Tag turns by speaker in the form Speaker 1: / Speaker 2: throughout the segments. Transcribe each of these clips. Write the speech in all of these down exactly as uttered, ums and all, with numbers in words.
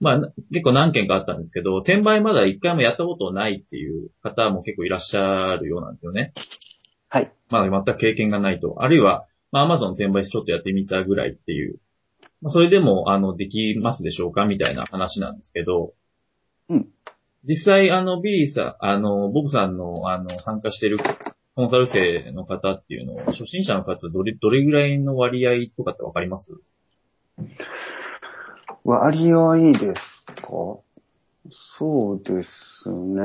Speaker 1: まあ、結構何件かあったんですけど、転売まだ一回もやったことないっていう方も結構いらっしゃるようなんですよね。
Speaker 2: はい。
Speaker 1: まだ全く経験がないと。あるいは、まあ、Amazon 転売しちょっとやってみたぐらいっていう。まあ、それでも、あの、できますでしょうかみたいな話なんですけど、
Speaker 2: うん。
Speaker 1: 実際、あの、ビリーさん、あの、ボブさんの、あの、参加してるコンサル生の方っていうのを、初心者の方、どれ、どれぐらいの割合とかってわかります？
Speaker 2: 割合ですか？そうですね。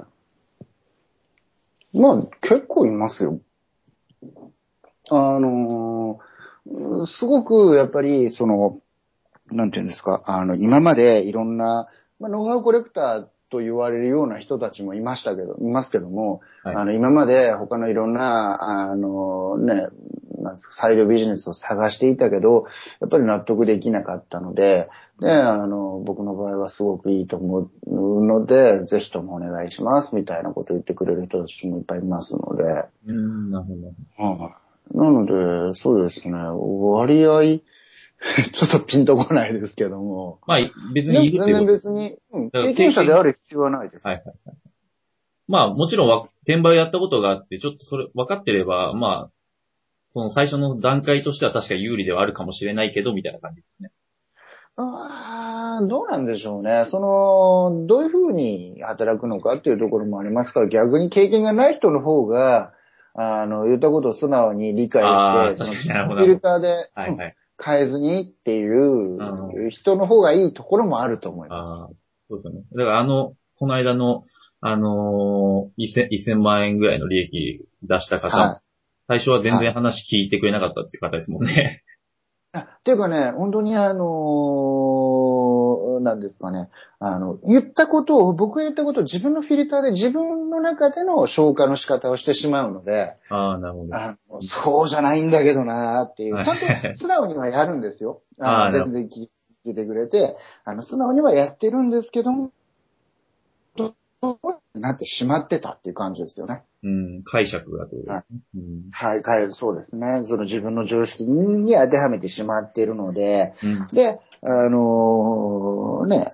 Speaker 2: まあ、結構いますよ。あのーすごくやっぱり、その、なんていうんですか、あの、今までいろんな、まあ、ノウハウコレクターと言われるような人たちもいましたけど、いますけども、
Speaker 1: はい。
Speaker 2: あの、今まで他のいろんな、あの、ね、なんですか、サイドビジネスを探していたけど、やっぱり納得できなかったので、で、あの、僕の場合はすごくいいと思うので、ぜひともお願いします、みたいなことを言ってくれる人たちもいっぱいいますので、
Speaker 1: うーん、なるほど。
Speaker 2: はい。なので、そうですね、割合、ちょっとピンとこないですけども。
Speaker 1: まあ、別
Speaker 2: で
Speaker 1: にいるって
Speaker 2: も全然
Speaker 1: いうことですね。
Speaker 2: 別に、うん、
Speaker 1: だから
Speaker 2: 経験者で
Speaker 1: 経験、
Speaker 2: ある必要はないです。
Speaker 1: はいはい。まあ、もちろんわ、転売やったことがあって、ちょっとそれ分かってれば、まあ、その最初の段階としては確か有利ではあるかもしれないけど、みたいな感じですね。
Speaker 2: ああ、どうなんでしょうね。その、どういうふうに働くのかっていうところもありますから、逆に経験がない人の方が、あの、言ったことを素直に理解し
Speaker 1: ああ、
Speaker 2: て、そ
Speaker 1: 確かに
Speaker 2: の自分のフィ
Speaker 1: なるほどなるほど。
Speaker 2: ルターで、うん、
Speaker 1: はいはい。
Speaker 2: 変えずにってい
Speaker 1: うん。
Speaker 2: う人の方がいいところもあると思います。
Speaker 1: ああ、そうですよね。だからあの、この間の、あのー、せん、せんまん円ぐらいの利益出した方も、
Speaker 2: はい。
Speaker 1: 最初は全
Speaker 2: はい。
Speaker 1: 然話聞いてくれなかったっていう方ですもんね。
Speaker 2: あっていうかね、本当にあのなんですかね、あの、言ったことを、僕が言ったことを自分のフィルターで自分の中での消化の仕方をしてしまうので、
Speaker 1: ああ、なるほど。
Speaker 2: あの、そうじゃないんだけどなーっていう、
Speaker 1: は
Speaker 2: ちゃんと
Speaker 1: い。
Speaker 2: 素直にはやるんですよ。あの、
Speaker 1: ああ、なるほど。
Speaker 2: 全然聞いてくれて、あの、素直にはやってるんですけども、なってしまってたっていう感じですよね。
Speaker 1: うん、解釈がってことで
Speaker 2: はい。
Speaker 1: すね。うん。
Speaker 2: はい、はい、そうですね。その自分の常識に当てはめてしまっているので、
Speaker 1: うん。
Speaker 2: で、あのね、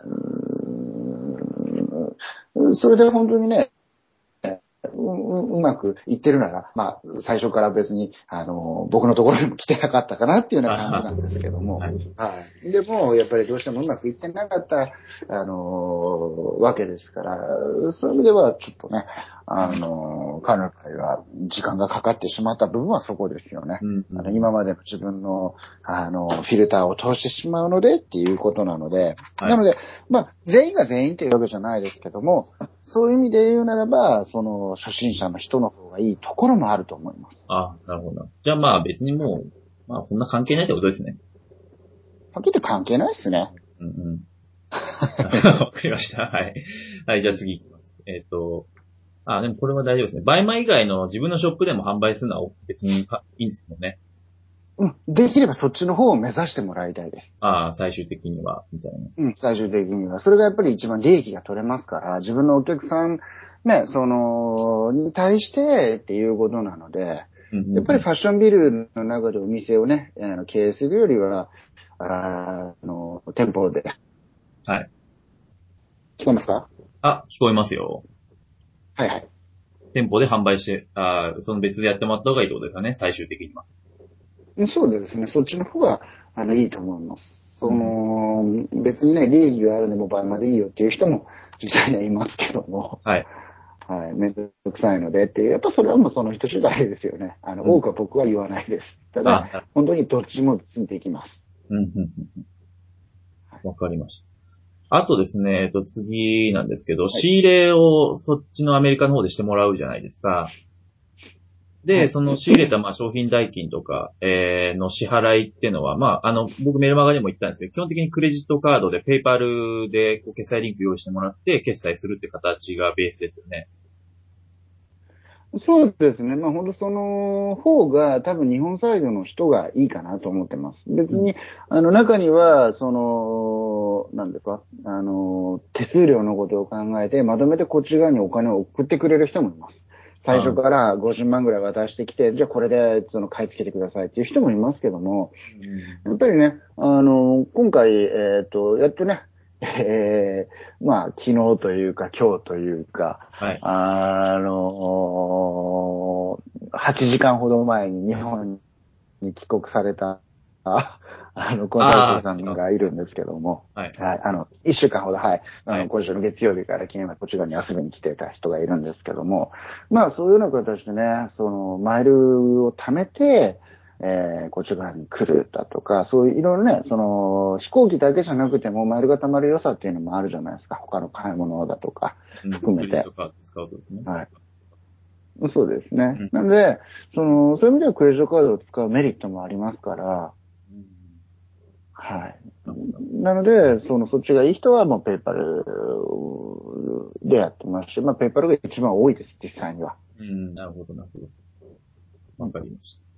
Speaker 2: うーんそれで本当にね、うううまくいってるなら、まあ、最初から別に、あの、僕のところにも来てなかったかなっていうような感じ
Speaker 1: あ
Speaker 2: なんですけども、
Speaker 1: あ、はい。
Speaker 2: はい。でも、やっぱりどうしてもうまくいってなかった、あの、わけですから、そういう意味では、ちょっとね、あの、彼の場合は、時間がかかってしまった部分はそこですよね。
Speaker 1: うん、う
Speaker 2: あの、
Speaker 1: ん。
Speaker 2: 今までの自分の、あの、フィルターを通してしまうのでっていうことなので、
Speaker 1: はい。
Speaker 2: なので、まあ、全員が全員っていうわけじゃないですけども、そういう意味で言うならば、その、初心者の人の方がいいところもあると思います。
Speaker 1: ああ、なるほど。じゃあまあ別にもう、まあそんな関係ないってことですね。
Speaker 2: はっきり言って関係ないっすね。
Speaker 1: うんうん。わかりました。はい。はい、じゃあ次行きます。えっと、あ、でもこれは大丈夫ですね。バイマ以外の自分のショップでも販売するのは別にかいいんですよね。
Speaker 2: うん、できればそっちの方を目指してもらいたいです。
Speaker 1: ああ、最終的には、みたいな。
Speaker 2: うん、最終的には。それがやっぱり一番利益が取れますから、自分のお客さん、ね、その、に対してっていうことなので、
Speaker 1: うんうんうん。
Speaker 2: やっぱりファッションビルの中でお店をね、あの経営するよりは、あの、店舗で、
Speaker 1: はい。
Speaker 2: 聞こえますか？
Speaker 1: あ、聞こえますよ。
Speaker 2: はいはい。
Speaker 1: 店舗で販売して、ああ、その別でやってもらった方がいいってことですよね、最終的には。
Speaker 2: そうですね。そっちの方が、あの、いいと思います。そ
Speaker 1: うんうん。
Speaker 2: の、別にね、利益があるんでも倍までいいよっていう人も実際にはいますけども、
Speaker 1: はい。
Speaker 2: はい、めんどくさいのでっていう、やっぱそれはもうその人次第ですよね。あの、
Speaker 1: うん。
Speaker 2: 多くは僕は言わないです。ただ、
Speaker 1: あ、なる
Speaker 2: 本当にどっちもできます。
Speaker 1: うんうんうんうん。わかりました。あとですね、えっと、次なんですけど、
Speaker 2: はい。
Speaker 1: 仕入れをそっちのアメリカの方でしてもらうじゃないですか。で、
Speaker 2: はい。
Speaker 1: その仕入れたまあ商品代金とか、えーの支払いっていうのは、まあ、あの、僕メルマガでも言ったんですけど、基本的にクレジットカードでペイパルでこう決済リンク用意してもらって決済するって形がベースですよね。
Speaker 2: そうですね。まあ本当その方が多分日本サイドの人がいいかなと思ってます。別
Speaker 1: うん。
Speaker 2: に、あの中には、その、なんですか、あの、手数料のことを考えて、まとめてこっち側にお金を送ってくれる人もいます。最初
Speaker 1: あ、
Speaker 2: からごじゅうまんぐらい渡してきて、じゃあこれでその買い付けてくださいっていう人もいますけども、
Speaker 1: うん。
Speaker 2: やっぱりね、あの、今回、えっと、やってね、 えー、まあ、昨日というか今日というか、
Speaker 1: はい。
Speaker 2: あのはちじかんほど前に日本に帰国された、ああの、コンサル
Speaker 1: ああ、
Speaker 2: ティさん
Speaker 1: 違う。
Speaker 2: がいるんですけども、
Speaker 1: はい。
Speaker 2: はい、あの、一週間ほど、はい、あの、
Speaker 1: はい。
Speaker 2: 今週の月曜日から昨日はこちらに遊びに来てた人がいるんですけども、まあ、そういうような形でね、その、マイルを貯めて、えー、こちらに来るだとか、そういういろいろね、その、飛行機だけじゃなくても、マイルが貯まる良さっていうのもあるじゃないですか。他の買い物だとか、
Speaker 1: うん。
Speaker 2: 含めて。
Speaker 1: クレジットカード使うとですね。
Speaker 2: はい。そうですね。
Speaker 1: うん。
Speaker 2: なんで、その、そういう意味ではクレジットカードを使うメリットもありますから、
Speaker 1: うん。
Speaker 2: はい。
Speaker 1: なるほど。
Speaker 2: なので、その、そっちがいい人はもうペイパルでやってますし、まあ、ペイパルが一番多いです、実際には。
Speaker 1: うん。なるほど、なるほど。わかりました。